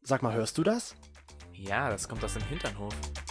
Sag mal, hörst du das? Ja, das kommt aus dem Hinternhof.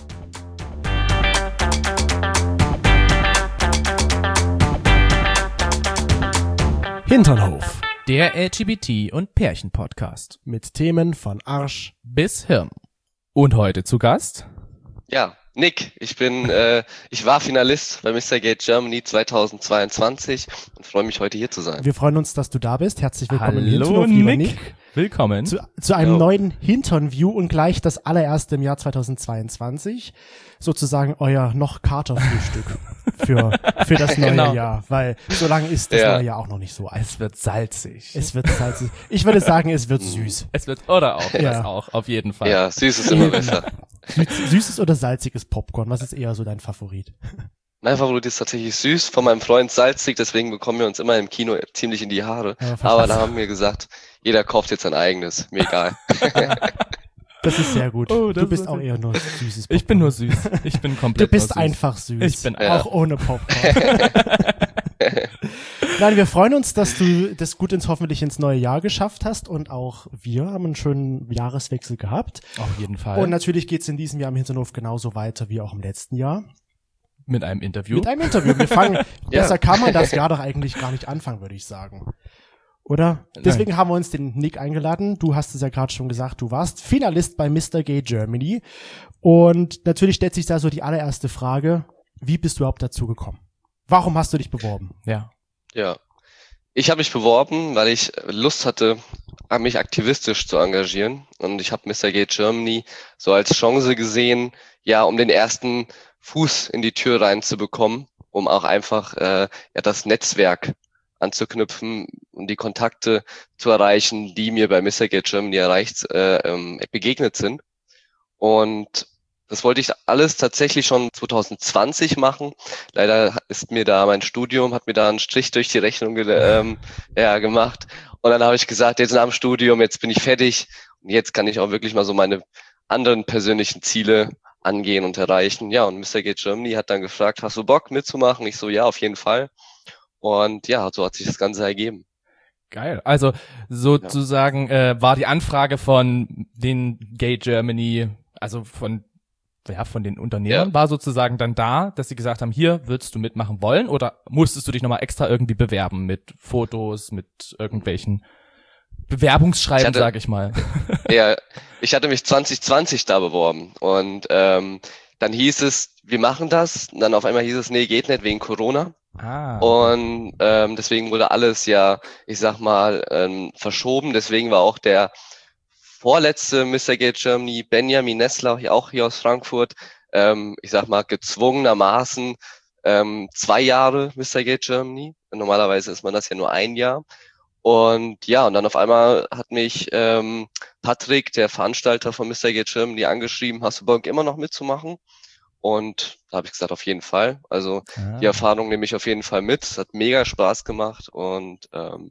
Hinternhof. Der LGBT- und Pärchen-Podcast. Mit Themen von Arsch bis Hirn. Und heute zu Gast? Ja, Nick, ich war Finalist bei Mr. Gate Germany 2022 und freue mich, heute hier zu sein. Wir freuen uns, dass du da bist. Herzlich willkommen im Hallo Hinternhof, lieber Nick. Willkommen. Zu einem neuen Hinternview und gleich das allererste im Jahr 2022. Sozusagen euer noch Katerfrühstück für das neue Jahr. Weil so lange ist das neue Jahr auch noch nicht so alt. Es wird salzig. Ich würde sagen, es wird süß. Es wird, oder auch, Ja. das auch, auf jeden Fall. Ja, süß ist immer besser. Süßes oder salziges Popcorn? Was ist eher so dein Favorit? Mein Favorit ist tatsächlich süß, von meinem Freund salzig, deswegen bekommen wir uns immer im Kino ziemlich in die Haare. Ja, Aber da haben wir gesagt, jeder kauft jetzt sein eigenes, mir egal. Das ist sehr gut. Oh, das Du bist ist auch okay. eher nur süßes Popcorn. Ich bin nur süß. Ich bin komplett Du bist nur süß. einfach süß. Ich bin auch ohne Popcorn. Nein, wir freuen uns, dass du das gut hoffentlich ins neue Jahr geschafft hast und auch wir haben einen schönen Jahreswechsel gehabt. Auf jeden Fall. Und natürlich geht's in diesem Jahr im Hinternhof genauso weiter wie auch im letzten Jahr. mit einem Interview. Mit einem Interview. Wir fangen, besser kann man das Jahr doch eigentlich gar nicht anfangen, würde ich sagen. Oder? Deswegen haben wir uns den Nick eingeladen. Du hast es ja gerade schon gesagt, du warst Finalist bei Mr. Gay Germany. Und natürlich stellt sich da so die allererste Frage, wie bist du überhaupt dazu gekommen? Warum hast du dich beworben? Ja. Ja, ich habe mich beworben, weil ich Lust hatte, mich aktivistisch zu engagieren. Und ich habe Mr. Gate Germany so als Chance gesehen, ja, um den ersten Fuß in die Tür reinzubekommen, um auch einfach das Netzwerk anzuknüpfen und die Kontakte zu erreichen, die mir bei Mr. Gate Germany begegnet sind. Und das wollte ich alles tatsächlich schon 2020 machen. Leider ist mir da mein Studium, hat mir da einen Strich durch die Rechnung gemacht. Und dann habe ich gesagt, jetzt nach dem Studium, jetzt bin ich fertig. Und jetzt kann ich auch wirklich mal so meine anderen persönlichen Ziele angehen und erreichen. Ja, und Mr. Gate Germany hat dann gefragt, hast du Bock mitzumachen? Ich so, ja, auf jeden Fall. Und ja, so hat sich das Ganze ergeben. Geil. Also sozusagen war die Anfrage von den Gay Germany, also von den Unternehmern, war sozusagen dann da, dass sie gesagt haben, hier würdest du mitmachen wollen, oder musstest du dich nochmal extra irgendwie bewerben mit Fotos, mit irgendwelchen Bewerbungsschreiben, sag ich mal. Ja, ich hatte mich 2020 da beworben und dann hieß es, wir machen das. Und dann auf einmal hieß es, nee, geht nicht wegen Corona. Und deswegen wurde alles ich sag mal, verschoben. Deswegen war auch der vorletzte Mr. Gate Germany, Benjamin Nessler, auch hier aus Frankfurt, ich sag mal, gezwungenermaßen 2 Jahre Mr. Gate Germany. Normalerweise ist man das ja nur 1 Jahr. Und ja, und dann auf einmal hat mich Patrick, der Veranstalter von Mr. Gate Germany, angeschrieben, hast du Bock immer noch mitzumachen? Und da habe ich gesagt, auf jeden Fall. Also die Erfahrung nehme ich auf jeden Fall mit. Es hat mega Spaß gemacht und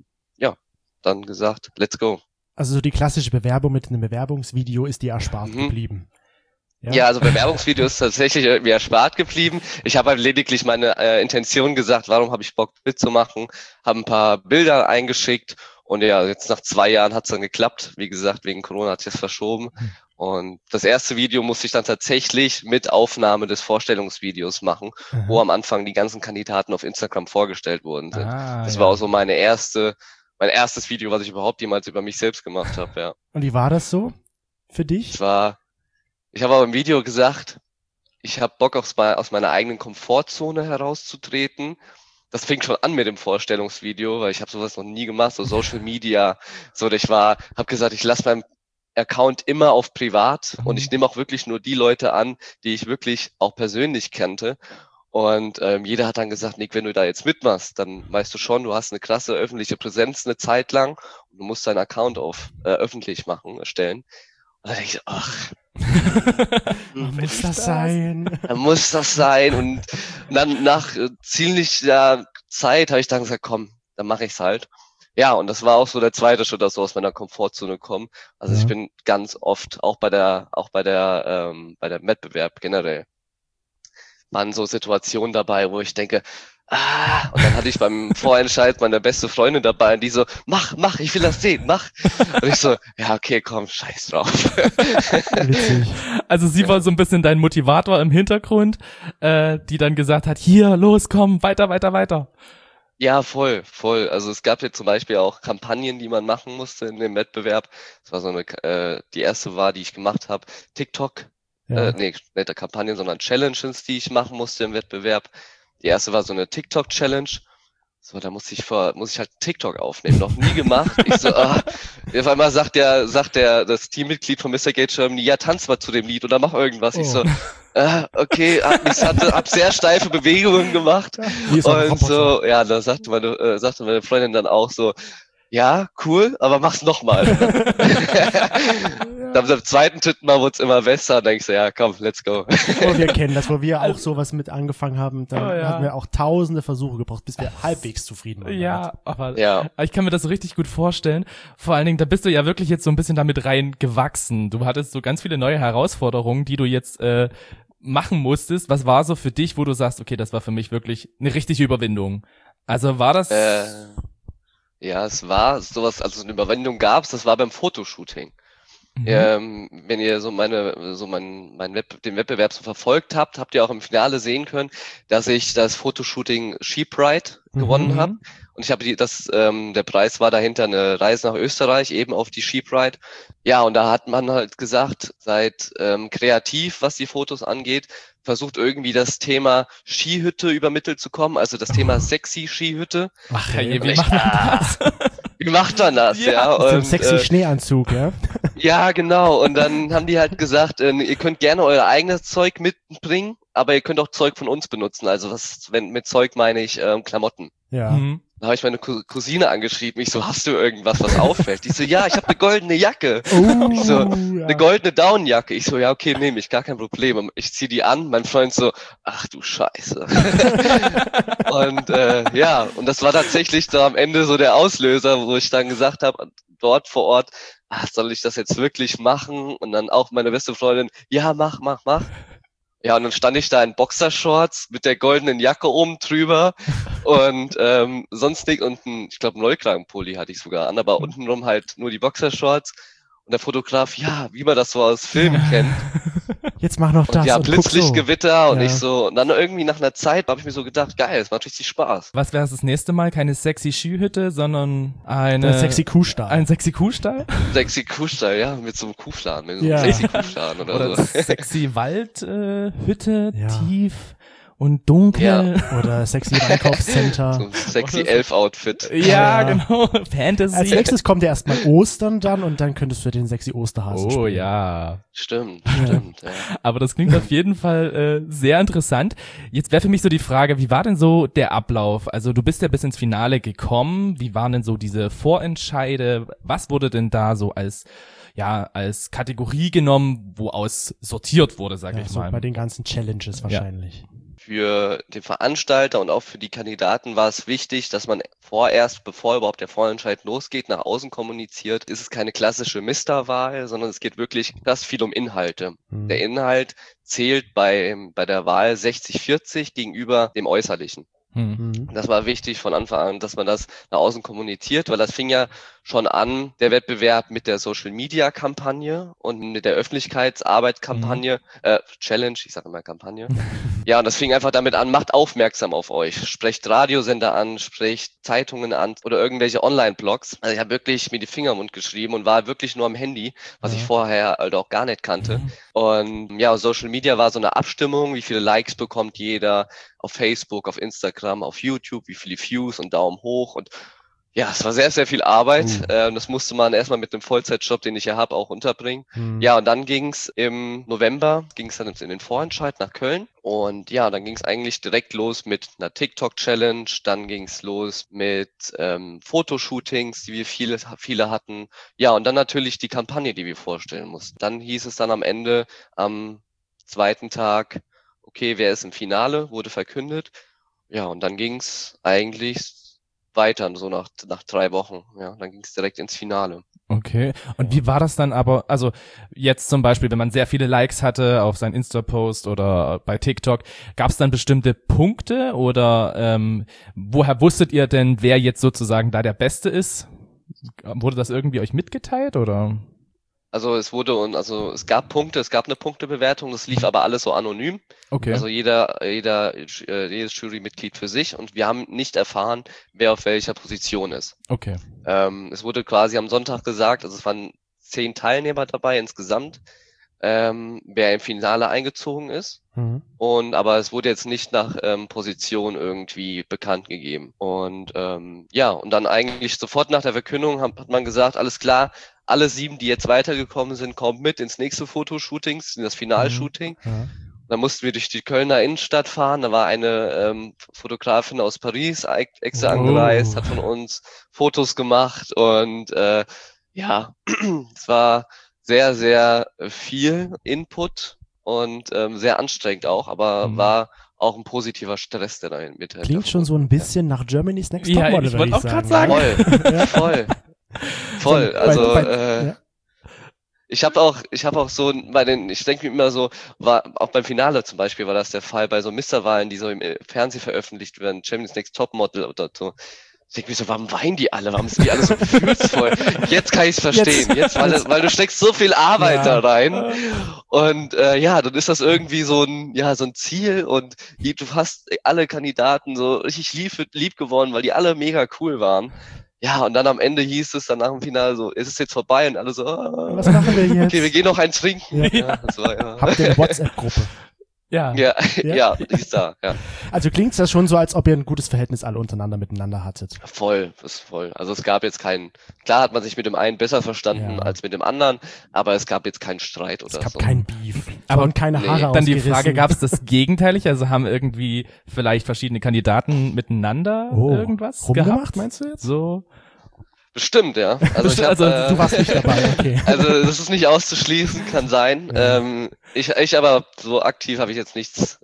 dann gesagt, let's go. Also so die klassische Bewerbung mit einem Bewerbungsvideo ist dir erspart geblieben. Ja, also Bewerbungsvideo ist tatsächlich mir erspart geblieben. Ich habe halt lediglich meine Intention gesagt, warum habe ich Bock mitzumachen, habe ein paar Bilder eingeschickt und ja, jetzt nach 2 Jahren hat es dann geklappt. Wie gesagt, wegen Corona hat sich das verschoben. Und das erste Video musste ich dann tatsächlich mit Aufnahme des Vorstellungsvideos machen, wo am Anfang die ganzen Kandidaten auf Instagram vorgestellt worden sind. Das war auch so mein erstes Video, was ich überhaupt jemals über mich selbst gemacht habe, ja. Und wie war das so für dich? Ich habe auch im Video gesagt, ich habe Bock aus meiner eigenen Komfortzone herauszutreten. Das fing schon an mit dem Vorstellungsvideo, weil ich habe sowas noch nie gemacht, so Social Media. Habe gesagt, ich lasse meinen Account immer auf privat und ich nehme auch wirklich nur die Leute an, die ich wirklich auch persönlich kannte. Und jeder hat dann gesagt, Nick, wenn du da jetzt mitmachst, dann weißt du schon, du hast eine krasse öffentliche Präsenz eine Zeit lang und du musst deinen Account öffentlich erstellen. Und dann denke ich, ach, muss das sein? Dann muss das sein. Und dann nach ziemlicher Zeit habe ich dann gesagt, komm, dann mache ich's halt. Ja, und das war auch so der zweite Schritt, dass so aus meiner Komfortzone kommen. Also ich bin ganz oft auch bei der Wettbewerb generell waren so Situationen dabei, wo ich denke, Und dann hatte ich beim Vorentscheid meine beste Freundin dabei und die so, mach, ich will das sehen, mach. Und ich so, ja, okay, komm, scheiß drauf. Witzig. Also sie war so ein bisschen dein Motivator im Hintergrund, die dann gesagt hat, hier, los, komm, weiter, weiter, weiter. Ja, voll. Also es gab jetzt zum Beispiel auch Kampagnen, die man machen musste in dem Wettbewerb. Das war so die erste war, die ich gemacht habe, TikTok. Ja. Nicht Kampagnen, sondern Challenges, die ich machen musste im Wettbewerb. Die erste war so eine TikTok-Challenge. So, da muss ich halt TikTok aufnehmen. Noch nie gemacht. Ich so, auf einmal sagt das Teammitglied von Mr. Gate Germany, ja, tanz mal zu dem Lied oder mach irgendwas. Ich so, okay, hab sehr steife Bewegungen gemacht. Und so, ja, da sagte meine Freundin dann auch so, ja, cool, aber mach's nochmal. Dann beim dritten Mal wurde es immer besser. Dann denkst du, ja, komm, let's go. Wir kennen das, wo wir auch sowas mit angefangen haben. Dann hatten wir auch tausende Versuche gebraucht, bis wir halbwegs zufrieden waren. Ja, aber ich kann mir das so richtig gut vorstellen. Vor allen Dingen, da bist du ja wirklich jetzt so ein bisschen damit rein gewachsen. Du hattest so ganz viele neue Herausforderungen, die du jetzt machen musstest. Was war so für dich, wo du sagst, okay, das war für mich wirklich eine richtige Überwindung? Also war das... Ja, es war sowas, also so eine Überwindung gab's, das war beim Fotoshooting. Wenn ihr den Wettbewerb so verfolgt habt ihr auch im Finale sehen können, dass ich das Fotoshooting Sheepride gewonnen habe. Und ich habe der Preis war dahinter eine Reise nach Österreich, eben auf die Sheepride. Ja, und da hat man halt gesagt, seid kreativ, was die Fotos angeht, versucht irgendwie das Thema Skihütte übermittelt zu kommen, also das Thema sexy Skihütte. Ach, hey, wie macht man das? Wie macht man das, ja? Mit so einem sexy Schneeanzug, ja? Ja, genau. Und dann haben die halt gesagt, ihr könnt gerne euer eigenes Zeug mitbringen, aber ihr könnt auch Zeug von uns benutzen. Also mit Zeug meine ich Klamotten. Ja. Da habe ich meine Cousine angeschrieben. Ich so, hast du irgendwas, was auffällt? Die so, ja, ich habe eine goldene Jacke. Ich so, eine goldene Downjacke. Ich so, ja, okay, nehme ich, gar kein Problem. Und ich ziehe die an. Mein Freund so, ach du Scheiße. Und und das war tatsächlich so am Ende so der Auslöser, wo ich dann gesagt habe, dort vor Ort, soll ich das jetzt wirklich machen? Und dann auch meine beste Freundin, ja, mach. Ja, und dann stand ich da in Boxershorts mit der goldenen Jacke oben drüber und sonst nicht. Und ich glaube, einen Rollkragenpulli hatte ich sogar an, aber untenrum halt nur die Boxershorts. Und der Fotograf, ja, wie man das so aus Filmen kennt. Jetzt mach noch das. Und ja, Blitzlichtgewitter und ich so. Und dann irgendwie nach einer Zeit habe ich mir so gedacht, geil, es macht richtig Spaß. Was wäre das nächste Mal? Keine sexy Skihütte, sondern ein sexy Kuhstall. Ein sexy Kuhstall? Sexy Kuhstall, ja, mit so einem Kuhfladen, mit so einem sexy Kuhfladen oder so. Sexy Waldhütte, tief und dunkel. Ja. Oder sexy Einkaufscenter. So ein sexy Elf-Outfit. Ja, genau. Fantasy. Als nächstes kommt ja erstmal Ostern dann und dann könntest du den sexy Osterhasen spielen. Oh ja. Stimmt. Ja. Aber das klingt auf jeden Fall sehr interessant. Jetzt wäre für mich so die Frage, wie war denn so der Ablauf? Also du bist ja bis ins Finale gekommen. Wie waren denn so diese Vorentscheide? Was wurde denn da so als Kategorie genommen, wo aus sortiert wurde, sag ich mal? Bei den ganzen Challenges wahrscheinlich. Ja. Für den Veranstalter und auch für die Kandidaten war es wichtig, dass man bevor überhaupt der Vorentscheid losgeht, nach außen kommuniziert. Ist es keine klassische Misterwahl, sondern es geht wirklich ganz viel um Inhalte. Der Inhalt zählt bei der Wahl 60-40 gegenüber dem Äußerlichen. Das war wichtig von Anfang an, dass man das nach außen kommuniziert, weil das fing ja schon an, der Wettbewerb mit der Social-Media-Kampagne und mit der Öffentlichkeitsarbeit-Kampagne, Challenge, ich sage immer Kampagne. Ja, und das fing einfach damit an, macht aufmerksam auf euch, sprecht Radiosender an, sprecht Zeitungen an oder irgendwelche Online-Blogs. Also ich habe wirklich mir die Finger im Mund geschrieben und war wirklich nur am Handy, was ich vorher halt auch gar nicht kannte. Und ja, Social Media war so eine Abstimmung, wie viele Likes bekommt jeder auf Facebook, auf Instagram, auf YouTube, wie viele Views und Daumen hoch und ja, es war sehr, sehr viel Arbeit. Das musste man erstmal mit dem Vollzeitjob, den ich ja habe, auch unterbringen. Ja, und dann ging's im November, dann in den Vorentscheid nach Köln. Und ja, dann ging's eigentlich direkt los mit einer TikTok-Challenge. Dann ging's los mit Fotoshootings, die wir viele hatten. Ja, und dann natürlich die Kampagne, die wir vorstellen mussten. Dann hieß es dann am Ende, am zweiten Tag, okay, wer ist im Finale, wurde verkündet. Ja, und dann ging's eigentlich weiter, so nach 3 Wochen. Ja, dann ging es direkt ins Finale. Okay. Und wie war das dann aber, also jetzt zum Beispiel, wenn man sehr viele Likes hatte auf seinen Insta-Post oder bei TikTok, gab es dann bestimmte Punkte oder woher wusstet ihr denn, wer jetzt sozusagen da der Beste ist? Wurde das irgendwie euch mitgeteilt oder? Also es gab Punkte, es gab eine Punktebewertung, das lief aber alles so anonym. Okay. Also jedes Jurymitglied für sich und wir haben nicht erfahren, wer auf welcher Position ist. Okay. Es wurde quasi am Sonntag gesagt, also es waren 10 Teilnehmer dabei insgesamt, wer im Finale eingezogen ist. Aber es wurde jetzt nicht nach Position irgendwie bekannt gegeben. Und und dann eigentlich sofort nach der Verkündung hat man gesagt, alles klar, alle 7, die jetzt weitergekommen sind, kommen mit ins nächste Fotoshooting, in das Finalshooting. Dann mussten wir durch die Kölner Innenstadt fahren. Da war eine Fotografin aus Paris extra angereist, hat von uns Fotos gemacht und es war sehr, sehr viel Input und sehr anstrengend auch, aber war auch ein positiver Stress, der dahin mit. Klingt schon so ein bisschen nach Germany's Next Topmodel, ich wollte auch gerade sagen. Voll. Also ich habe auch so ich denke mir immer so, war auch beim Finale zum Beispiel war das der Fall bei so Misterwahlen, die so im Fernsehen veröffentlicht werden, Germany's Next Topmodel oder so. Ich denke mir so, warum weinen die alle? Warum sind die alle so gefühlsvoll? Jetzt kann ich es verstehen. Jetzt, weil du steckst so viel Arbeit da rein. Und dann ist das irgendwie so ein Ziel und du hast alle Kandidaten so richtig lieb geworden, weil die alle mega cool waren. Ja, und dann am Ende hieß es dann nach dem Finale so, ist es jetzt vorbei? Und alle so, was machen wir jetzt? Okay, wir gehen noch einen trinken. Das war, Habt ihr eine WhatsApp-Gruppe? Ja, die ist da, ja. Also klingt das schon so, als ob ihr ein gutes Verhältnis alle miteinander hattet. Voll. Also es gab jetzt klar hat man sich mit dem einen besser verstanden als mit dem anderen, aber es gab jetzt keinen Streit oder so. Es gab keinen Beef. Aber und keine Haare Dann die Frage, gab es das gegenteilig? Also haben irgendwie vielleicht verschiedene Kandidaten miteinander irgendwas rumgemacht, meinst du jetzt? So. Bestimmt, ja. Also du warst nicht dabei, okay. Also das ist nicht auszuschließen, kann sein. Ja. Ich aber so aktiv habe ich jetzt nichts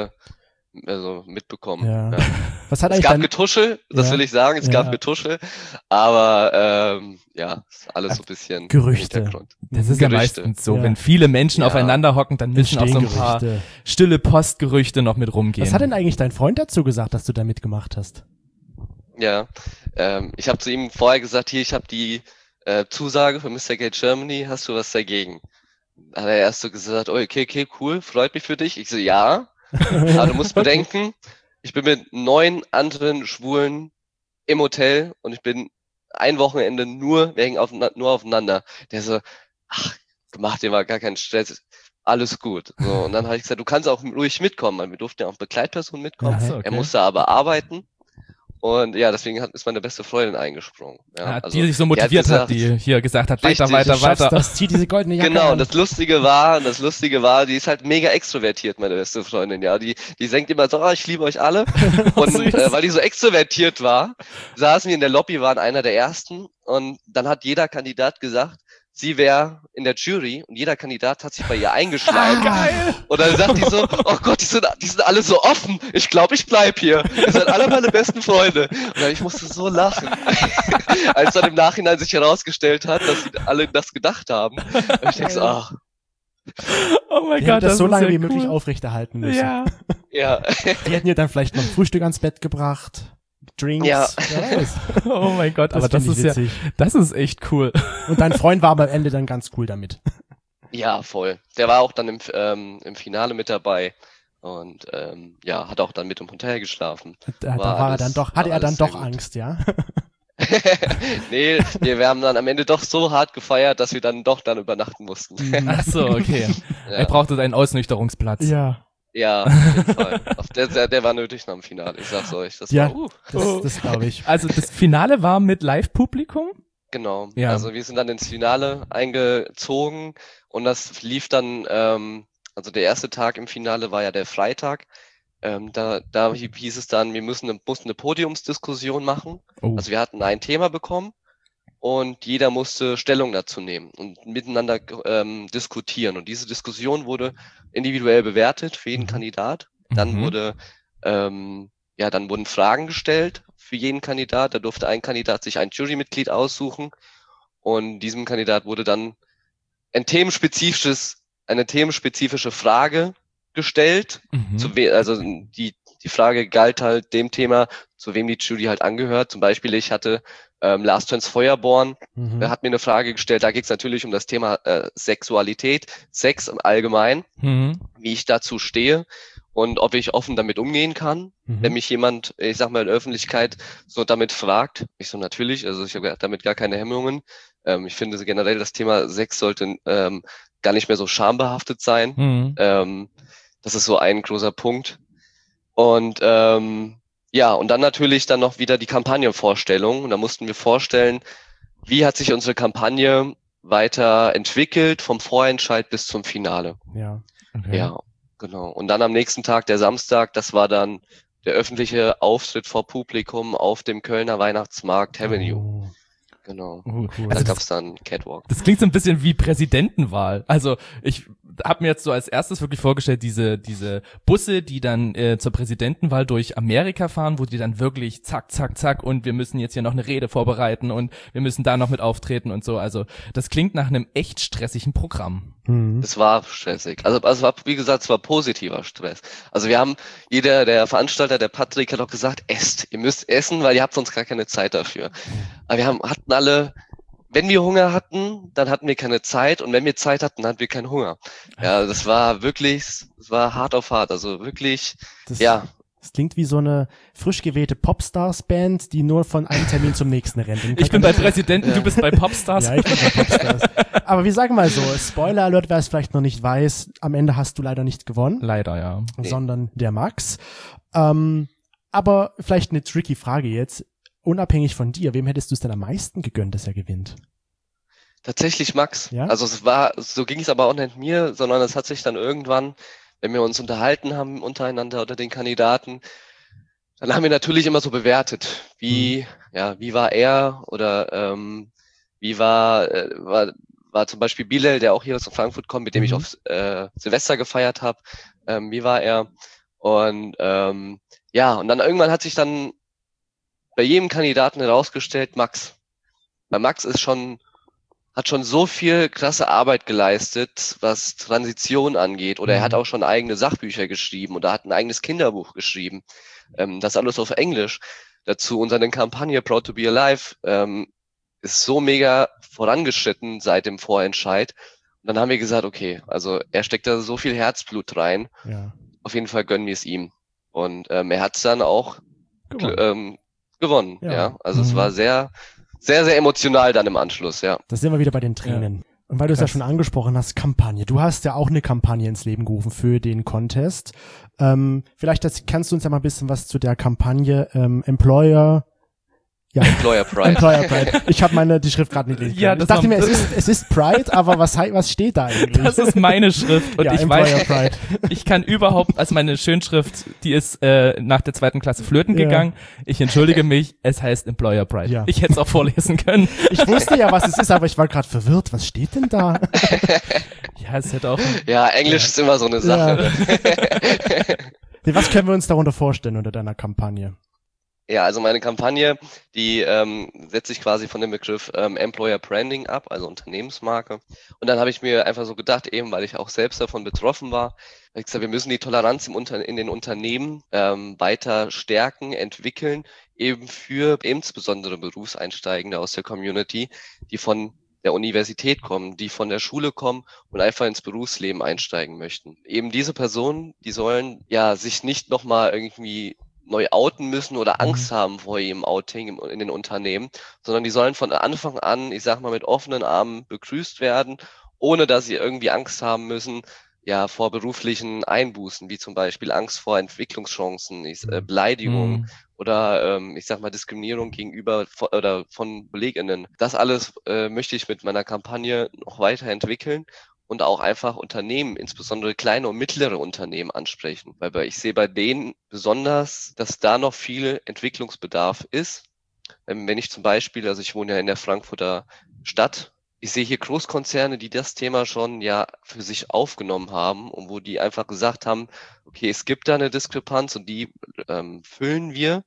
mitbekommen. Ja. Ja. Was hat es gab Getuschel, das will ich sagen, es gab Getuschel, aber ist alles so ein bisschen Gerüchte. Das ist ja meistens so, wenn viele Menschen aufeinander hocken, dann müssen auch so ein paar stille Postgerüchte noch mit rumgehen. Was hat denn eigentlich dein Freund dazu gesagt, dass du da mitgemacht hast? Ja, ich habe zu ihm vorher gesagt, hier, ich habe die Zusage für Mr. Gate Germany, hast du was dagegen? Hat er erst so gesagt, oh, okay, cool, freut mich für dich. Ich so, ja, aber du musst bedenken, ich bin mit 9 anderen Schwulen im Hotel und ich bin ein Wochenende nur aufeinander. Der so, ach, mach dir mal gar keinen Stress, alles gut. So, und dann habe ich gesagt, du kannst auch ruhig mitkommen, weil wir durften ja auch Begleitpersonen mitkommen. Ja, okay. Er musste aber arbeiten. Und ja, deswegen ist meine beste Freundin eingesprungen. Ja, die sich so motiviert hat, die hier gesagt hat, weiter. Das zieht diese goldene Jacke Genau, an. und das Lustige war, die ist halt mega extrovertiert, meine beste Freundin, ja. Die singt immer so, ich liebe euch alle. Und weil die so extrovertiert war, saßen wir in der Lobby, waren einer der ersten. Und dann hat jeder Kandidat gesagt, sie wäre in der Jury und jeder Kandidat hat sich bei ihr eingeschleimt. Geil. Und dann sagt die so, oh Gott, die sind alle so offen. Ich glaube, ich bleib hier. Ihr seid alle meine besten Freunde. Und dann, ich musste so lachen. Als dann im Nachhinein sich herausgestellt hat, dass sie alle das gedacht haben. Und ich denke so, ach. Oh mein die Gott, das so lange wie cool. möglich aufrechterhalten müssen. Ja. Die hätten ihr dann vielleicht noch Frühstück ans Bett gebracht. Drinks. Ja. Oh mein Gott, aber das ist witzig. Das ist echt cool. Und dein Freund war am Ende dann ganz cool damit. Ja, voll. Der war auch dann im Finale mit dabei und hat auch dann mit im Hotel geschlafen. Hatte er dann doch Angst, ja? Nee, wir haben dann am Ende doch so hart gefeiert, dass wir dann übernachten mussten. Ach so, okay. Ja. Er brauchte einen Ausnüchterungsplatz. Ja. Ja, auf jeden Fall. Der war nötig nach dem Finale, ich sag's euch. Das glaube ich. Also das Finale war mit Live-Publikum? Genau. Ja. Also wir sind dann ins Finale eingezogen und das lief dann, also der erste Tag im Finale war ja der Freitag. Da hieß es dann, wir mussten eine Podiumsdiskussion machen. Oh. Also wir hatten ein Thema bekommen und jeder musste Stellung dazu nehmen und miteinander diskutieren. Und diese Diskussion wurde individuell bewertet für jeden Kandidat. Dann wurden Fragen gestellt für jeden Kandidat. Da durfte ein Kandidat sich ein Jurymitglied aussuchen und diesem Kandidat wurde dann eine themenspezifische Frage gestellt. Also die Frage galt halt dem Thema, zu wem die Jury halt angehört. Zum Beispiel, ich hatte Lars Töns Feuerborn, der hat mir eine Frage gestellt, da geht es natürlich um das Thema Sexualität, Sex im Allgemeinen, wie ich dazu stehe und ob ich offen damit umgehen kann, wenn mich jemand, ich sag mal in der Öffentlichkeit, so damit fragt. Ich so, natürlich, also ich habe damit gar keine Hemmungen. Ich finde generell, das Thema Sex sollte gar nicht mehr so schambehaftet sein. Das ist so ein großer Punkt. Und ja, und dann natürlich dann noch wieder die Kampagnenvorstellung. Und da mussten wir vorstellen, wie hat sich unsere Kampagne weiterentwickelt, vom Vorentscheid bis zum Finale. Ja. Okay. Ja, genau. Und dann am nächsten Tag, der Samstag, das war dann der öffentliche Auftritt vor Publikum auf dem Kölner Weihnachtsmarkt Avenue. Oh. Genau. Cool. Da gab's dann Catwalk. Das klingt so ein bisschen wie Präsidentenwahl. Also ich habe mir jetzt so als erstes wirklich vorgestellt, diese Busse, die dann zur Präsidentenwahl durch Amerika fahren, wo die dann wirklich zack, zack, zack und wir müssen jetzt hier noch eine Rede vorbereiten und wir müssen da noch mit auftreten und so. Also das klingt nach einem echt stressigen Programm. Es war stressig. Also es war, wie gesagt, es war positiver Stress. Also der Veranstalter, der Patrick, hat auch gesagt, esst. Ihr müsst essen, weil ihr habt sonst gar keine Zeit dafür. Aber wir hatten alle, wenn wir Hunger hatten, dann hatten wir keine Zeit und wenn wir Zeit hatten, dann hatten wir keinen Hunger. Ja, das war hart auf hart. Also wirklich, ja. Das klingt wie so eine frisch gewählte Popstars-Band, die nur von einem Termin zum nächsten rennt. Ich bin bei Präsidenten, du bist bei Popstars. Ja, ich bin bei Popstars. Aber wir sagen mal so, Spoiler Alert, wer es vielleicht noch nicht weiß, am Ende hast du leider nicht gewonnen. Leider, ja. Sondern der Max. Aber vielleicht eine tricky Frage jetzt. Unabhängig von dir, wem hättest du es denn am meisten gegönnt, dass er gewinnt? Tatsächlich Max. Ja? Also so ging es aber auch nicht mir, sondern es hat sich dann irgendwann, wenn wir uns unterhalten haben untereinander oder den Kandidaten, dann haben wir natürlich immer so bewertet, wie war er oder wie war zum Beispiel Bilal, der auch hier aus Frankfurt kommt, mit dem ich auf Silvester gefeiert habe, wie war er? Und und dann irgendwann hat sich dann bei jedem Kandidaten herausgestellt, Max. Weil Max hat schon so viel krasse Arbeit geleistet, was Transition angeht. Oder er hat auch schon eigene Sachbücher geschrieben oder hat ein eigenes Kinderbuch geschrieben. Das alles auf Englisch. Dazu unsere Kampagne Proud to be Alive ist so mega vorangeschritten seit dem Vorentscheid. Und dann haben wir gesagt, okay, also er steckt da so viel Herzblut rein. Ja. Auf jeden Fall gönnen wir es ihm. Und er hat es dann auch gewonnen. Ja. Also es war sehr, sehr, sehr emotional dann im Anschluss, ja. Das sind wir wieder bei den Tränen. Ja. Und weil du es ja schon angesprochen hast, Kampagne. Du hast ja auch eine Kampagne ins Leben gerufen für den Contest. Vielleicht kannst du uns ja mal ein bisschen was zu der Kampagne Employer Pride. Ich habe die Schrift gerade nicht lesen können. Ich dachte mir, es ist Pride, aber was steht da eigentlich? Das ist meine Schrift und ja, ich Employer weiß, Pride. ich kann überhaupt, also meine Schönschrift, die ist nach der 2. Klasse flöten gegangen. Ich entschuldige mich, es heißt Employer Pride. Ja. Ich hätte es auch vorlesen können. Ich wusste ja, was es ist, aber ich war gerade verwirrt. Was steht denn da? Ja, es hätte auch... Ja, Englisch ist immer so eine Sache. Ja. Was können wir uns darunter vorstellen unter deiner Kampagne? Ja, also meine Kampagne, die setzt sich quasi von dem Begriff Employer Branding ab, also Unternehmensmarke. Und dann habe ich mir einfach so gedacht, eben weil ich auch selbst davon betroffen war, habe ich gesagt, wir müssen die Toleranz in den Unternehmen weiter stärken, entwickeln, eben für insbesondere Berufseinsteigende aus der Community, die von der Universität kommen, die von der Schule kommen und einfach ins Berufsleben einsteigen möchten. Eben diese Personen, die sollen ja sich nicht nochmal irgendwie neu outen müssen oder Angst haben vor ihrem Outing in den Unternehmen, sondern die sollen von Anfang an, ich sag mal, mit offenen Armen begrüßt werden, ohne dass sie irgendwie Angst haben müssen, ja, vor beruflichen Einbußen, wie zum Beispiel Angst vor Entwicklungschancen, Beleidigung oder, ich sag mal, Diskriminierung gegenüber von BelegInnen. Das alles möchte ich mit meiner Kampagne noch weiterentwickeln und auch einfach Unternehmen, insbesondere kleine und mittlere Unternehmen ansprechen. Weil ich sehe bei denen besonders, dass da noch viel Entwicklungsbedarf ist. Wenn ich zum Beispiel, also ich wohne ja in der Frankfurter Stadt, ich sehe hier Großkonzerne, die das Thema schon ja für sich aufgenommen haben und wo die einfach gesagt haben, okay, es gibt da eine Diskrepanz und die füllen wir.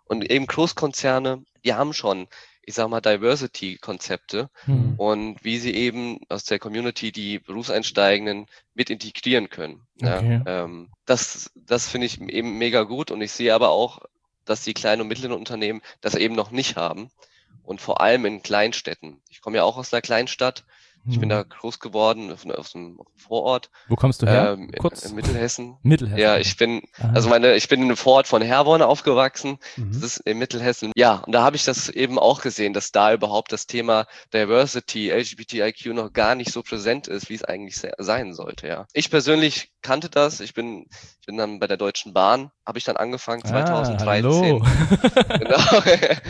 Und eben Großkonzerne, die haben schon, ich sag mal, Diversity-Konzepte und wie sie eben aus der Community die Berufseinsteigenden mit integrieren können. Okay. Ja, das finde ich eben mega gut und ich sehe aber auch, dass die kleinen und mittleren Unternehmen das eben noch nicht haben und vor allem in Kleinstädten. Ich komme ja auch aus einer Kleinstadt. Ich bin da groß geworden, auf einem Vorort. Wo kommst du her? Kurz. In Mittelhessen. Mittelhessen. Ja, ich bin in einem Vorort von Herborn aufgewachsen. Das ist in Mittelhessen. Ja, und da habe ich das eben auch gesehen, dass da überhaupt das Thema Diversity, LGBTIQ noch gar nicht so präsent ist, wie es eigentlich sein sollte, ja. Ich persönlich kannte das. Ich bin dann bei der Deutschen Bahn, habe ich dann angefangen, 2013. Hallo. Genau.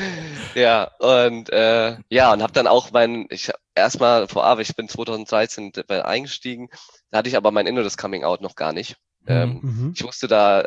Ja, und und habe dann auch erstmal vorab, ich bin 2013 eingestiegen, da hatte ich aber mein inneres Coming-out noch gar nicht. Ich wusste da,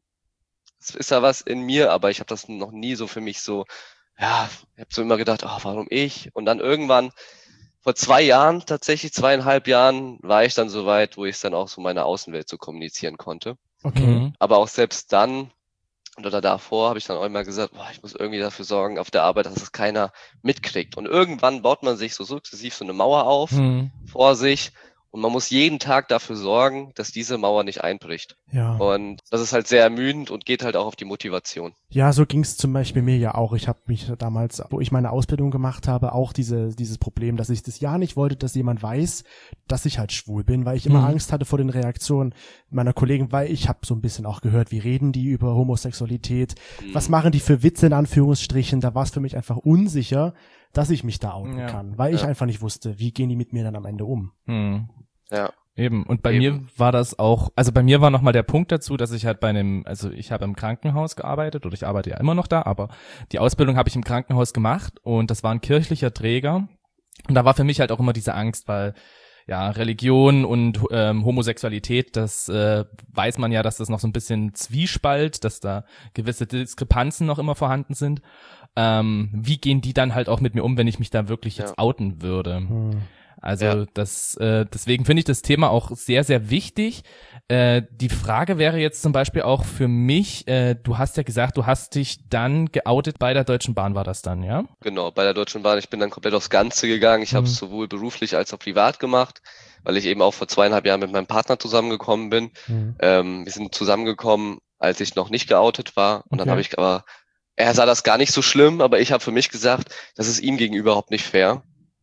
es ist da was in mir, aber ich habe das noch nie so für mich so, ja, ich habe so immer gedacht, warum ich? Und dann irgendwann, vor 2 Jahren, tatsächlich 2,5 Jahren, war ich dann so weit, wo ich dann auch so meine Außenwelt so kommunizieren konnte. Okay. Aber auch selbst dann, oder davor habe ich dann auch immer gesagt, ich muss irgendwie dafür sorgen auf der Arbeit, dass es keiner mitkriegt. Und irgendwann baut man sich so sukzessiv so eine Mauer auf vor sich und man muss jeden Tag dafür sorgen, dass diese Mauer nicht einbricht. Ja. Und das ist halt sehr ermüdend und geht halt auch auf die Motivation. Ja, so ging es zum Beispiel mir ja auch. Ich habe mich damals, wo ich meine Ausbildung gemacht habe, auch dieses Problem, dass ich das ja nicht wollte, dass jemand weiß, dass ich halt schwul bin, weil ich immer Angst hatte vor den Reaktionen meiner Kollegen, weil ich habe so ein bisschen auch gehört, wie reden die über Homosexualität, was machen die für Witze in Anführungsstrichen, da war es für mich einfach unsicher, dass ich mich da outen kann, weil ich einfach nicht wusste, wie gehen die mit mir dann am Ende um. Ja. Eben. Und bei mir war das auch, also bei mir war nochmal der Punkt dazu, dass ich halt ich habe im Krankenhaus gearbeitet oder ich arbeite ja immer noch da, aber die Ausbildung habe ich im Krankenhaus gemacht und das war ein kirchlicher Träger und da war für mich halt auch immer diese Angst, weil ja, Religion und Homosexualität, das weiß man ja, dass das noch so ein bisschen Zwiespalt, dass da gewisse Diskrepanzen noch immer vorhanden sind. Wie gehen die dann halt auch mit mir um, wenn ich mich da wirklich jetzt outen würde? Also deswegen finde ich das Thema auch sehr, sehr wichtig. Die Frage wäre jetzt zum Beispiel auch für mich, du hast ja gesagt, du hast dich dann geoutet bei der Deutschen Bahn, war das dann, ja? Genau, bei der Deutschen Bahn. Ich bin dann komplett aufs Ganze gegangen. Ich habe es sowohl beruflich als auch privat gemacht, weil ich eben auch vor 2,5 Jahren mit meinem Partner zusammengekommen bin. Wir sind zusammengekommen, als ich noch nicht geoutet war. Und dann habe ich aber, er sah das gar nicht so schlimm, aber ich habe für mich gesagt, das ist ihm gegenüber überhaupt nicht fair.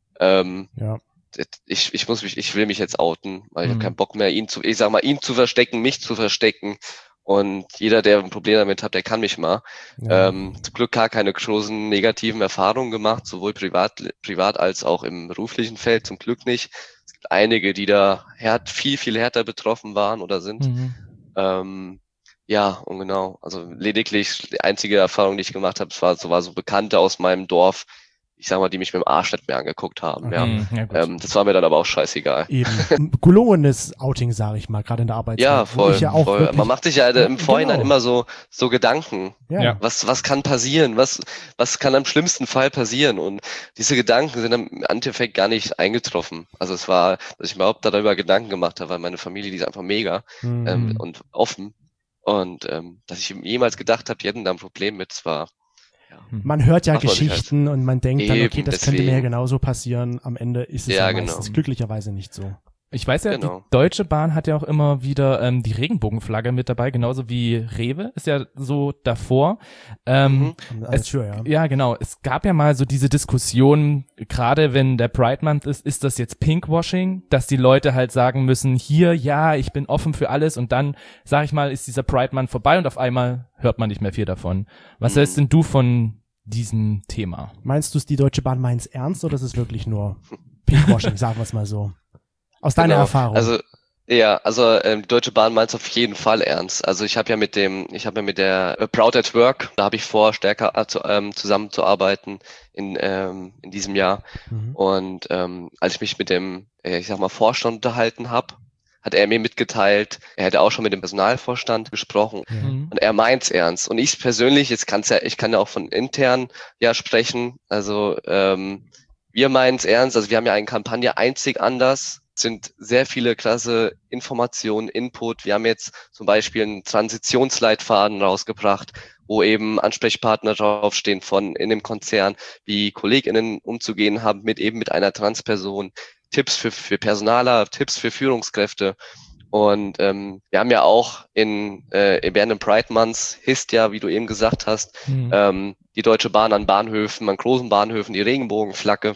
Ich will mich jetzt outen, weil ich habe keinen Bock mehr, ihn zu verstecken, mich zu verstecken. Und jeder, der ein Problem damit hat, der kann mich mal. Zum Glück gar keine großen negativen Erfahrungen gemacht, sowohl privat als auch im beruflichen Feld, zum Glück nicht. Es gibt einige, die da viel, viel härter betroffen waren oder sind. Und genau, also lediglich die einzige Erfahrung, die ich gemacht habe, war so Bekannte aus meinem Dorf, ich sag mal, die mich mit dem Arsch nicht mehr angeguckt haben. Das war mir dann aber auch scheißegal. Eben. Gelungenes Outing, sage ich mal, gerade in der Arbeitswelt. Ja, voll. Wirklich, man macht sich ja im Vorhinein immer so Gedanken. Ja. Was kann passieren? Was kann am schlimmsten Fall passieren? Und diese Gedanken sind im Endeffekt gar nicht eingetroffen. Also es war, dass ich mir überhaupt darüber Gedanken gemacht habe, weil meine Familie, die ist einfach mega und offen. Und dass ich jemals gedacht habe, die hätten da ein Problem mit, zwar. Man hört ja Geschichten und man denkt dann, okay, das könnte mir ja genauso passieren. Am Ende ist es ja meistens glücklicherweise nicht so. Ich weiß ja, die Deutsche Bahn hat ja auch immer wieder die Regenbogenflagge mit dabei, genauso wie Rewe ist ja so davor. Ja, genau. Es gab ja mal so diese Diskussion, gerade wenn der Pride Month ist das jetzt Pinkwashing, dass die Leute halt sagen müssen, hier, ja, ich bin offen für alles und dann, sag ich mal, ist dieser Pride Month vorbei und auf einmal hört man nicht mehr viel davon. Was hältst denn du von diesem Thema? Meinst du, die Deutsche Bahn meint's ernst oder ist es wirklich nur Pinkwashing, sagen wir es mal so? Aus deiner Erfahrung. Die Deutsche Bahn meint es auf jeden Fall ernst. Also ich habe ja mit der Proud at Work, da habe ich vor, stärker zusammenzuarbeiten in diesem Jahr. Und als ich mich mit dem, Vorstand unterhalten habe, hat er mir mitgeteilt, er hätte auch schon mit dem Personalvorstand gesprochen und er meint's ernst. Und ich persönlich, ich kann ja auch von intern sprechen. Also wir meinen es ernst. Also wir haben ja eine Kampagne Einzig anders sind sehr viele klasse Informationen, Input. Wir haben jetzt zum Beispiel einen Transitionsleitfaden rausgebracht, wo eben Ansprechpartner draufstehen von in dem Konzern, wie KollegInnen umzugehen haben mit einer Transperson, Tipps für Personaler, Tipps für Führungskräfte. Und wir haben ja auch während dem Pride Month hisst ja, wie du eben gesagt hast, die Deutsche Bahn an Bahnhöfen, an großen Bahnhöfen die Regenbogenflagge.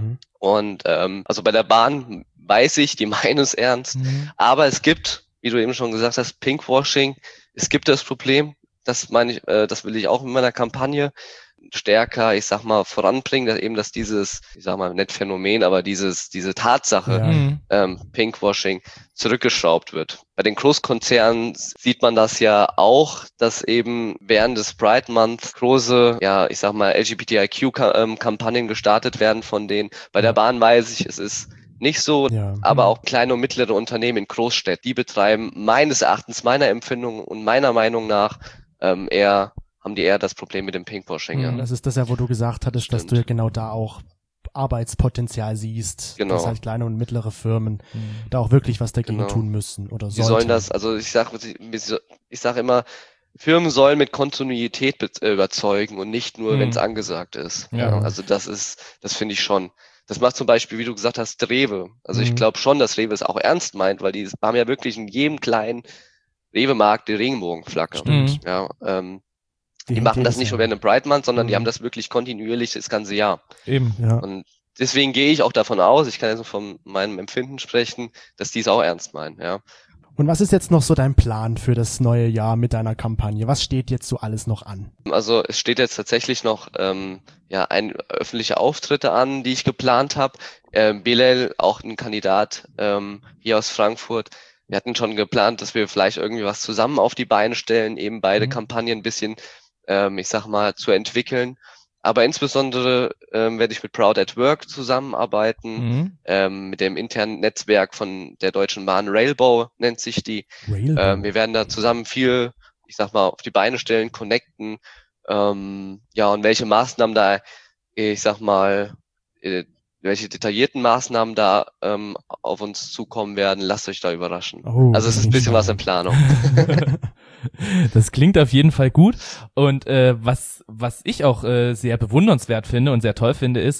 Und also bei der Bahn weiß ich, die meinen es ernst. Aber es gibt, wie du eben schon gesagt hast, Pinkwashing. Es gibt das Problem, das meine ich, das will ich auch in meiner Kampagne stärker, ich sag mal, voranbringen, dass dieses, ich sag mal, nicht Phänomen, aber diese Tatsache, Pinkwashing zurückgeschraubt wird. Bei den Großkonzernen sieht man das ja auch, dass eben während des Pride Month große, ja, ich sag mal, LGBTIQ-Kampagnen gestartet werden von denen. Bei der Bahn weiß ich, es ist nicht so, aber auch kleine und mittlere Unternehmen in Großstädten, die betreiben meines Erachtens, meiner Empfindung und meiner Meinung nach haben die eher das Problem mit dem Pinkwashing. Ja. Das ist das ja, wo du gesagt hattest, dass du ja genau da auch Arbeitspotenzial siehst, dass halt kleine und mittlere Firmen da auch wirklich was dagegen tun müssen oder sollten. Die sollen das, also ich sag immer, Firmen sollen mit Kontinuität überzeugen und nicht nur, wenn es angesagt ist. Ja. Also das finde ich schon. Das macht zum Beispiel, wie du gesagt hast, Rewe. Also ich glaube schon, dass Rewe es auch ernst meint, weil die haben ja wirklich in jedem kleinen Rewe-Markt die Regenbogenflagge. Ja, die machen das nicht nur während dem Pride Month, sondern die haben das wirklich kontinuierlich das ganze Jahr. Eben, ja. Und deswegen gehe ich auch davon aus, ich kann jetzt von meinem Empfinden sprechen, dass die es auch ernst meinen, ja. Und was ist jetzt noch so dein Plan für das neue Jahr mit deiner Kampagne? Was steht jetzt so alles noch an? Also es steht jetzt tatsächlich noch öffentliche Auftritte an, die ich geplant habe. Bilal, auch ein Kandidat hier aus Frankfurt, wir hatten schon geplant, dass wir vielleicht irgendwie was zusammen auf die Beine stellen, eben beide Kampagnen ein bisschen ich sag mal, zu entwickeln. Aber insbesondere werde ich mit Proud at Work zusammenarbeiten, mit dem internen Netzwerk von der Deutschen Bahn, Railbow nennt sich die. Wir werden da zusammen viel, ich sag mal, auf die Beine stellen, connecten. Und welche Maßnahmen da, ich sag mal, welche detaillierten Maßnahmen da auf uns zukommen werden, lasst euch da überraschen. Also es ist ein bisschen was in Planung. Das klingt auf jeden Fall gut. Und was ich auch sehr bewundernswert finde und sehr toll finde, ist,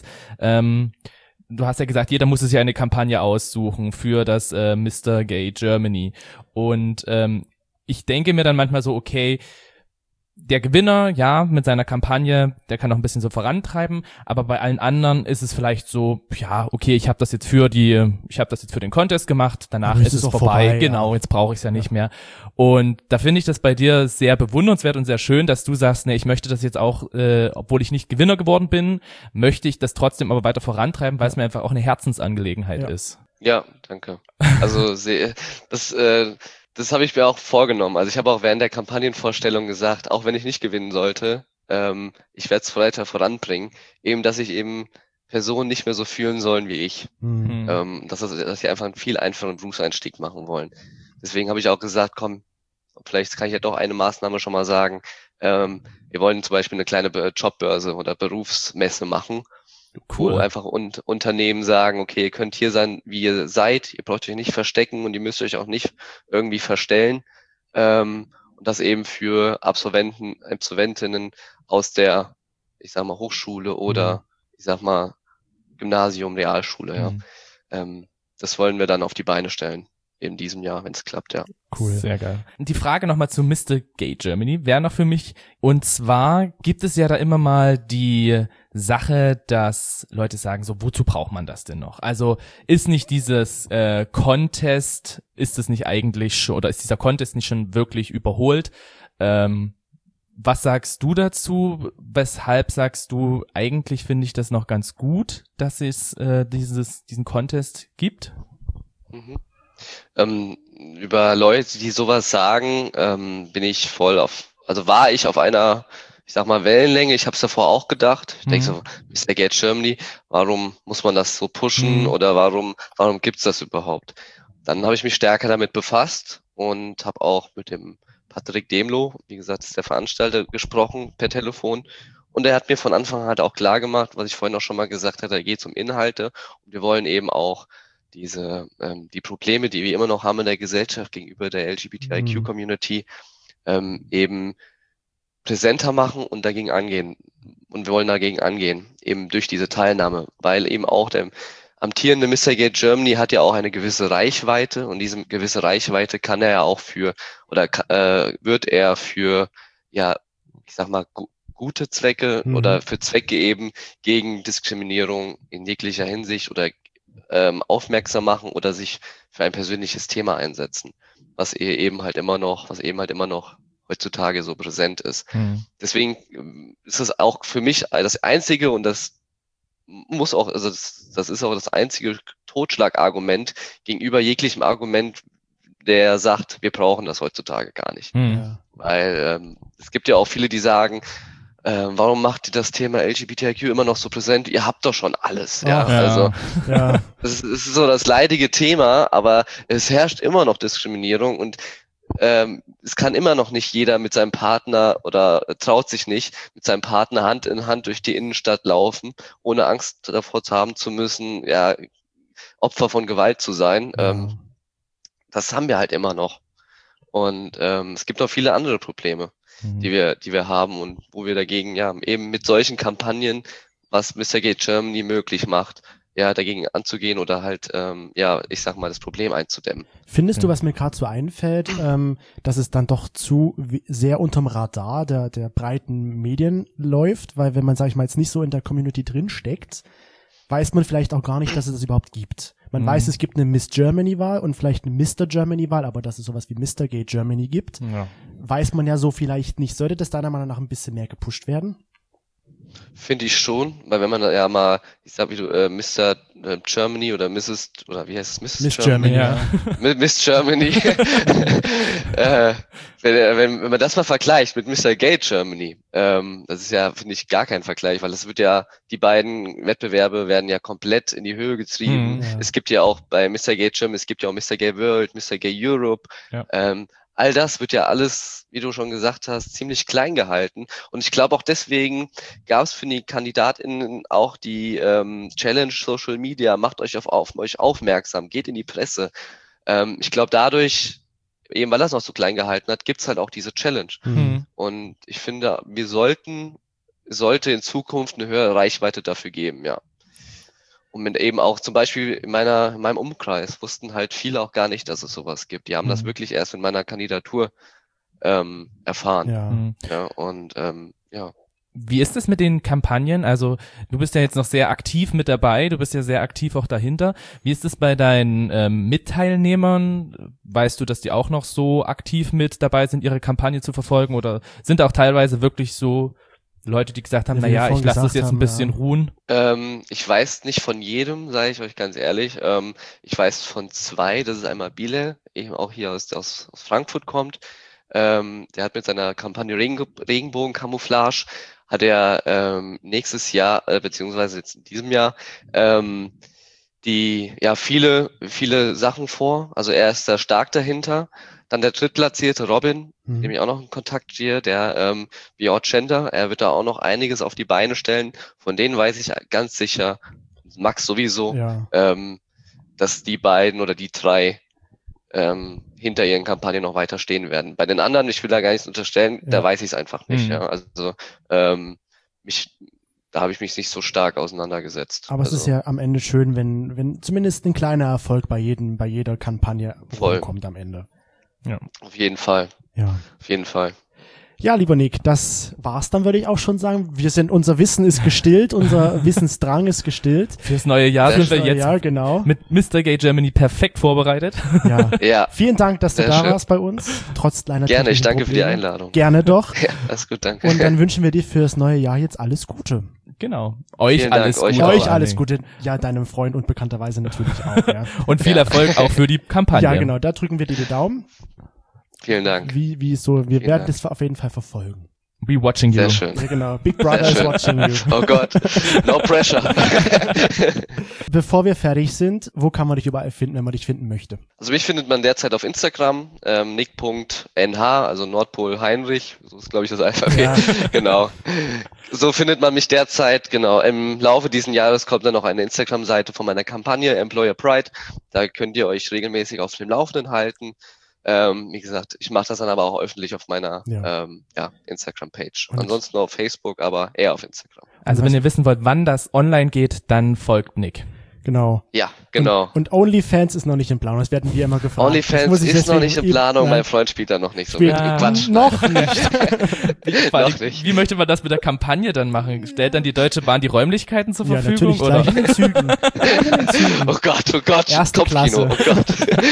du hast ja gesagt, jeder muss sich ja eine Kampagne aussuchen für das Mr. Gay Germany. Und ich denke mir dann manchmal so, okay, der Gewinner, ja, mit seiner Kampagne, der kann noch ein bisschen so vorantreiben, aber bei allen anderen ist es vielleicht so, ja, okay, ich habe das jetzt für den Contest gemacht, danach ist es vorbei, genau, jetzt brauche ich es ja nicht mehr. Und da finde ich das bei dir sehr bewundernswert und sehr schön, dass du sagst, ne, ich möchte das jetzt auch, obwohl ich nicht Gewinner geworden bin, möchte ich das trotzdem aber weiter vorantreiben, weil es mir einfach auch eine Herzensangelegenheit ist. Ja, danke. Also das habe ich mir auch vorgenommen. Also ich habe auch während der Kampagnenvorstellung gesagt, auch wenn ich nicht gewinnen sollte, ich werde es weiter voranbringen, eben, dass sich eben Personen nicht mehr so fühlen sollen wie ich. Dass sie einfach einen viel einfacheren Berufseinstieg machen wollen. Deswegen habe ich auch gesagt, komm, vielleicht kann ich ja doch eine Maßnahme schon mal sagen. Wir wollen zum Beispiel eine kleine Jobbörse oder Berufsmesse machen. Cool. Wo einfach Unternehmen sagen, okay, ihr könnt hier sein, wie ihr seid, ihr braucht euch nicht verstecken und ihr müsst euch auch nicht irgendwie verstellen. Und das eben für Absolventinnen aus der, ich sag mal, Hochschule oder ich sag mal, Gymnasium, Realschule, ja. Das wollen wir dann auf die Beine stellen in diesem Jahr, wenn es klappt, ja. Cool. Sehr geil. Und die Frage nochmal zu Mr. Gay Germany wäre noch für mich, und zwar gibt es ja da immer mal die Sache, dass Leute sagen so, wozu braucht man das denn noch? Also ist nicht dieses Contest, ist es nicht eigentlich schon, oder ist dieser Contest nicht schon wirklich überholt? Was sagst du dazu? Weshalb sagst du, eigentlich finde ich das noch ganz gut, dass es diesen Contest gibt? Über Leute, die sowas sagen, war ich auf einer, ich sag mal, Wellenlänge. Ich habe es davor auch gedacht. Ich denke so, Mr. Gay Germany, warum muss man das so pushen oder warum gibt's das überhaupt? Dann habe ich mich stärker damit befasst und habe auch mit dem Patrick Demlow, wie gesagt, ist der Veranstalter, gesprochen per Telefon. Und er hat mir von Anfang an halt auch klar gemacht, was ich vorhin auch schon mal gesagt hatte, da geht es um Inhalte. Und wir wollen eben auch die Probleme, die wir immer noch haben in der Gesellschaft gegenüber der LGBTIQ-Community, eben präsenter machen und dagegen angehen. Und wir wollen dagegen angehen, eben durch diese Teilnahme, weil eben auch der amtierende Mr. Gay Germany hat ja auch eine gewisse Reichweite, und diese gewisse Reichweite kann er ja auch wird er für, ja, ich sag mal, gute Zwecke oder für Zwecke eben gegen Diskriminierung in jeglicher Hinsicht oder aufmerksam machen oder sich für ein persönliches Thema einsetzen, was eben halt immer noch heutzutage so präsent ist. Deswegen ist es auch für mich das einzige, und das muss auch, also das ist auch das einzige Totschlagargument gegenüber jeglichem Argument, der sagt, wir brauchen das heutzutage gar nicht. Weil es gibt ja auch viele, die sagen, warum macht ihr das Thema LGBTIQ immer noch so präsent? Ihr habt doch schon alles. Also es ist so das leidige Thema, aber es herrscht immer noch Diskriminierung, und es kann immer noch nicht jeder mit seinem Partner oder traut sich nicht mit seinem Partner Hand in Hand durch die Innenstadt laufen, ohne Angst davor zu haben zu müssen, ja, Opfer von Gewalt zu sein. Das haben wir halt immer noch. Und es gibt auch viele andere Probleme, die wir haben und wo wir dagegen, ja, eben mit solchen Kampagnen, was Mr. Gay Germany möglich macht, ja, dagegen anzugehen oder halt, ja, ich sag mal, das Problem einzudämmen. Findest du, was mir gerade so einfällt, dass es dann doch sehr unterm Radar der breiten Medien läuft? Weil wenn man, sag ich mal, jetzt nicht so in der Community drin steckt, weiß man vielleicht auch gar nicht, dass es das überhaupt gibt. Man weiß, es gibt eine Miss Germany-Wahl und vielleicht eine Mr. Germany-Wahl, aber dass es sowas wie Mr. Gay Germany gibt, weiß man ja so vielleicht nicht. Sollte das deiner Meinung nach ein bisschen mehr gepusht werden? Finde ich schon, weil wenn man ja mal, ich sag wie du, Mr. Germany oder Mrs. oder wie heißt es? Miss Germany, ja. Miss Germany. Wenn man das mal vergleicht mit Mr. Gay Germany, das ist ja, finde ich, gar kein Vergleich, weil es wird ja, die beiden Wettbewerbe werden ja komplett in die Höhe getrieben. Es gibt ja auch bei Mr. Gay Germany, es gibt ja auch Mr. Gay World, Mr. Gay Europe, all das wird ja alles, wie du schon gesagt hast, ziemlich klein gehalten. Und ich glaube auch deswegen gab es für die KandidatInnen auch die Challenge Social Media, macht euch auf euch aufmerksam, geht in die Presse. Ich glaube dadurch, eben weil das noch so klein gehalten hat, gibt's halt auch diese Challenge. Und ich finde, sollte in Zukunft eine höhere Reichweite dafür geben, ja. Und eben auch zum Beispiel in meinem Umkreis wussten halt viele auch gar nicht, dass es sowas gibt. Die haben das wirklich erst in meiner Kandidatur erfahren. Ja, und ja. Wie ist es mit den Kampagnen? Also du bist ja jetzt noch sehr aktiv mit dabei, du bist ja sehr aktiv auch dahinter. Wie ist es bei deinen Mitteilnehmern? Weißt du, dass die auch noch so aktiv mit dabei sind, ihre Kampagne zu verfolgen, oder sind auch teilweise wirklich so Leute, die gesagt haben, naja, ich lasse das jetzt ein bisschen ruhen? Ich weiß nicht von jedem, sage ich euch ganz ehrlich. Ich weiß von 2, das ist einmal Bile, eben auch hier aus Frankfurt kommt. Der hat mit seiner Kampagne Regenbogen-Camouflage, hat er nächstes Jahr, beziehungsweise jetzt in diesem Jahr, viele Sachen vor. Also er ist da stark dahinter. Dann der drittplatzierte Robin, dem ich auch noch einen Kontakt stehe, der Beyond Gender, er wird da auch noch einiges auf die Beine stellen. Von denen weiß ich ganz sicher, Max sowieso, dass die beiden oder die 3 hinter ihren Kampagnen noch weiter stehen werden. Bei den anderen, ich will da gar nichts unterstellen, da weiß ich es einfach nicht. Ja. Also da habe ich mich nicht so stark auseinandergesetzt. Aber es ist ja am Ende schön, wenn zumindest ein kleiner Erfolg bei jeder Kampagne kommt am Ende. Ja. Auf jeden Fall. Ja. Auf jeden Fall. Ja, lieber Nick, das war's dann, würde ich auch schon sagen. Unser Wissen ist gestillt, unser Wissensdrang ist gestillt. Fürs neue Jahr sind wir jetzt genau. mit Mr. Gay Germany perfekt vorbereitet. Ja. Vielen Dank, dass du da warst bei uns, trotz kleiner Gerne, ich danke Probleme. Für die Einladung. Gerne doch. Ja, alles gut, danke. Und dann wünschen wir dir fürs neue Jahr jetzt alles Gute. Genau. Euch alles Gute. Euch alles Gute. Ja, deinem Freund und bekannterweise natürlich auch. Ja. Und viel Erfolg auch für die Kampagne. Ja, genau. Da drücken wir dir die Daumen. Vielen Dank. Wir werden das auf jeden Fall verfolgen. We watching you. Sehr schön. Ja, genau. Big Brother is watching you. Oh Gott, no pressure. Bevor wir fertig sind, wo kann man dich überall finden, wenn man dich finden möchte? Also mich findet man derzeit auf Instagram, nick.nh, also Nordpol Heinrich, so ist glaube ich das Alphabet. Ja. Genau. So findet man mich derzeit, genau. Im Laufe dieses Jahres kommt dann noch eine Instagram-Seite von meiner Kampagne Employer Pride. Da könnt ihr euch regelmäßig auf dem Laufenden halten. Wie gesagt, ich mache das dann aber auch öffentlich auf meiner Instagram-Page. Ansonsten auf Facebook, aber eher auf Instagram. Also wenn ihr wissen wollt, wann das online geht, dann folgt Nick. Genau. Ja, genau. Und OnlyFans ist noch nicht in Planung, das werden wir immer gefragt. OnlyFans ist noch nicht in Planung, mein Freund spielt da noch nicht so mit. Quatsch. Noch nicht. Wie möchte man das mit der Kampagne dann machen? Stellt dann die Deutsche Bahn die Räumlichkeiten zur Verfügung? Ja, natürlich, gleich in den Zügen. Oh Gott. Erste Kopfkino, Klasse. oh Gott.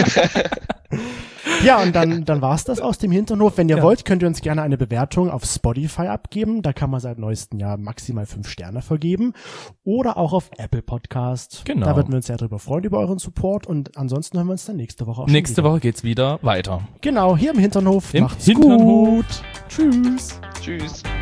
Ja, und dann war's das aus dem Hinterhof. Wenn ihr wollt, könnt ihr uns gerne eine Bewertung auf Spotify abgeben. Da kann man seit neuestem Jahr maximal 5 Sterne vergeben. Oder auch auf Apple Podcast. Genau. Da würden wir uns sehr drüber freuen, über euren Support. Und ansonsten hören wir uns dann nächste Woche auch Nächste Woche geht's wieder weiter. Genau, hier im Hinterhof. Macht's gut. Tschüss. Tschüss.